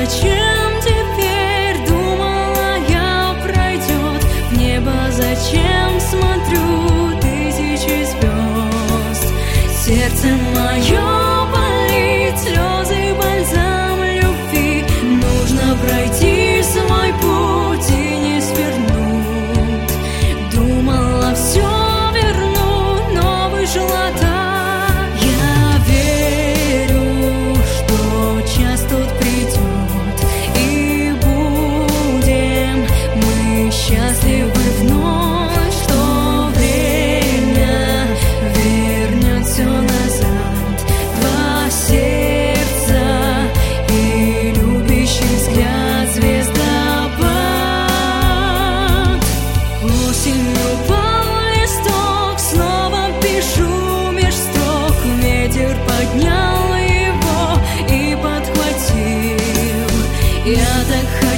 зачем теперь, думала я, пройдет в небо, зачем смотрю тысячи звезд. Сердце мое болит, слезы бальзам любви. Нужно пройти свой путь и не свернуть. Думала, все верну, но вышла так. Я верю, что час тут придет, и будем мы счастливы вновь, что время вернет все назад. Два сердца и любящий взгляд звездопад. Осенью пал листок, снова пишу меж строк. Ветер поднял его и подхватил. Я так